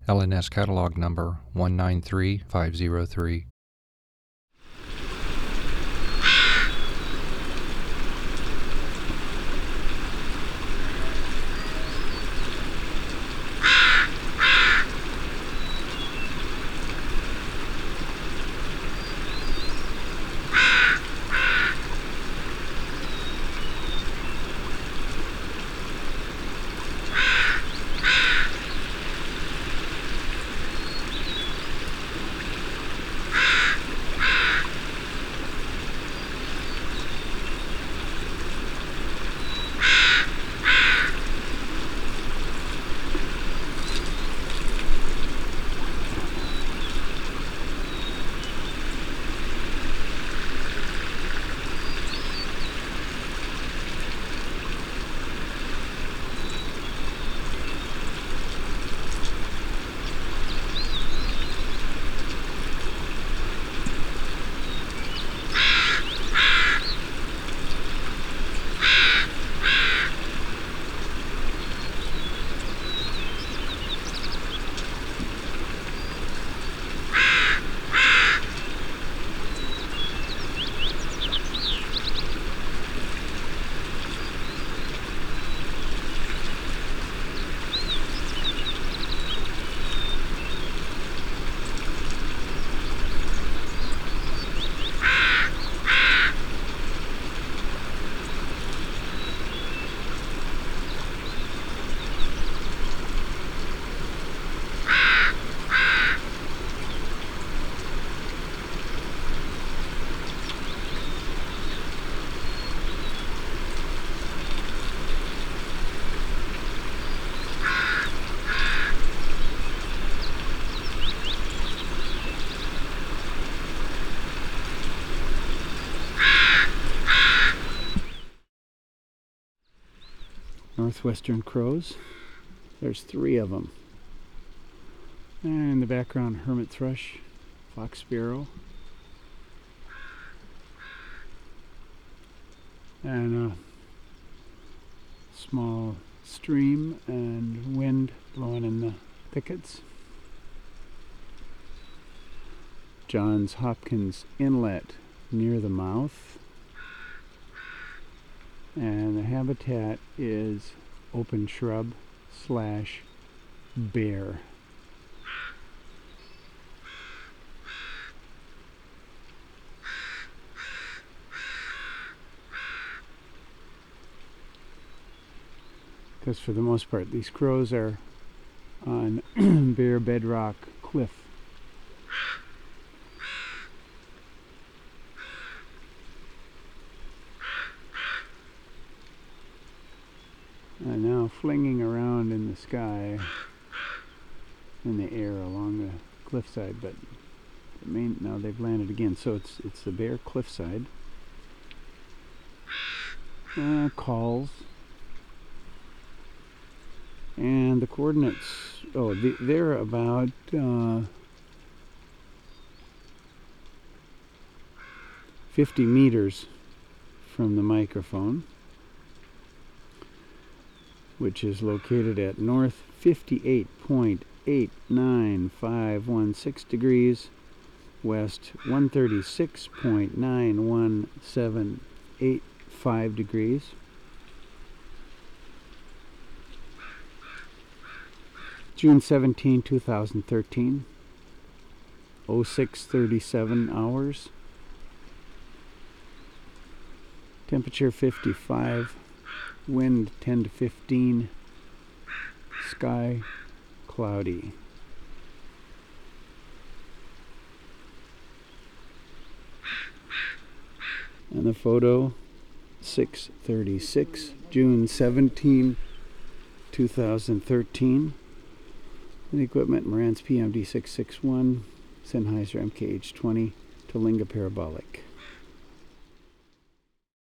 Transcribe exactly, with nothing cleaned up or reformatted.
L N S catalog number one nine three five zero three. Northwestern crows. There's three of them. And in the background, hermit thrush, fox sparrow, and a small stream and wind blowing in the thickets. Johns Hopkins Inlet near the mouth. And the habitat is open shrub slash bare. Because for the most part, these crows are on bare bedrock cliff. And now flinging around in the sky, in the air along the cliffside, but the main, now they've landed again. So it's it's the bare cliffside. Uh, calls. And the coordinates, oh, the, they're about uh, fifty meters from the microphone, which is located at north fifty-eight point eight nine five one six degrees, west one thirty-six point nine one seven eight five degrees. June seventeenth, two thousand thirteen, oh six thirty-seven hours. Temperature fifty-five, wind ten to fifteen, sky cloudy. And the photo, six thirty-six, June seventeenth, two thousand thirteen. And the equipment, Marantz P M D six sixty-one, Sennheiser M K H twenty, Tulinga Parabolic.